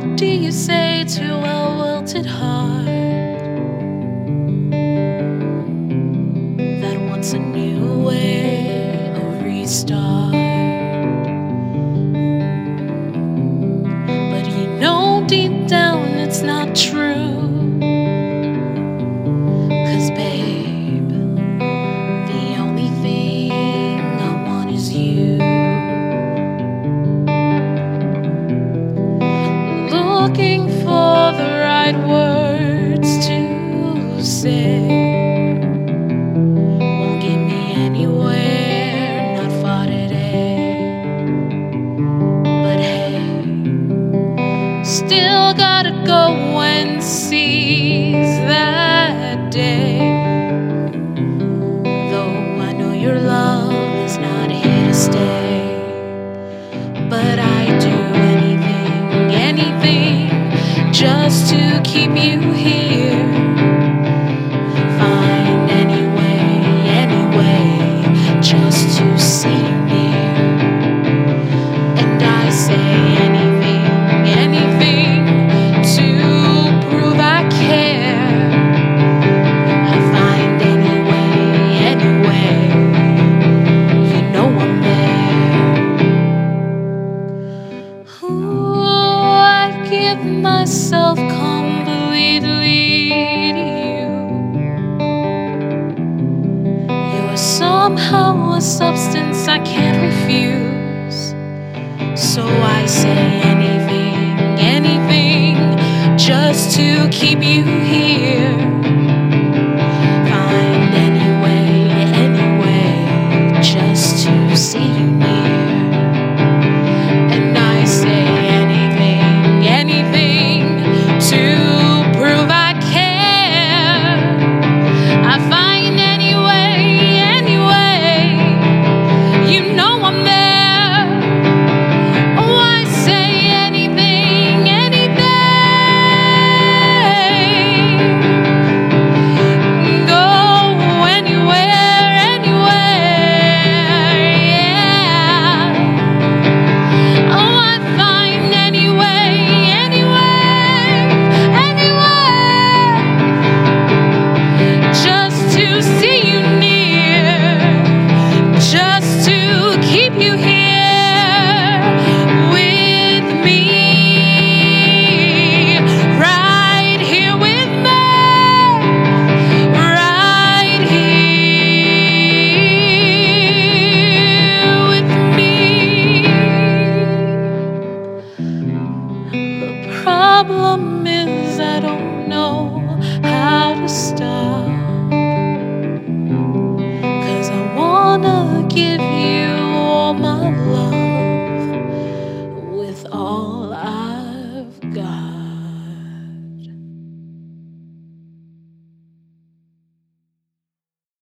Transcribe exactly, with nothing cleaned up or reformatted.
What do you say to a wilted heart that wants a new way, a restart? But you know deep down it's not true. 'Cause babe, the only thing I want is you. Looking for the right words to say won't get me anywhere, not for today. But hey, still gotta go and seize that day. Though I know your love is not here to stay, but I do anything, anything just to keep you here. Find any way, any way, just to see you near. And I say anything, anything to prove I care. I find any way, any way, you know I'm there. Ooh, I give myself completely to you. You're somehow a substance I can't refuse. So I say anything, anything, just to keep you here. Find any way, any way, just to see you near. And I say anything, anything to prove I care. I find any way, any way, you know I'm there. Oh, I say anything, anything. Go anywhere, anywhere, yeah. Oh, I find any way, any way, anywhere, just to see you near, just to keep you here with me, right here with me, right here with me. The problem is I don't know how to stop. 'Cause I wanna give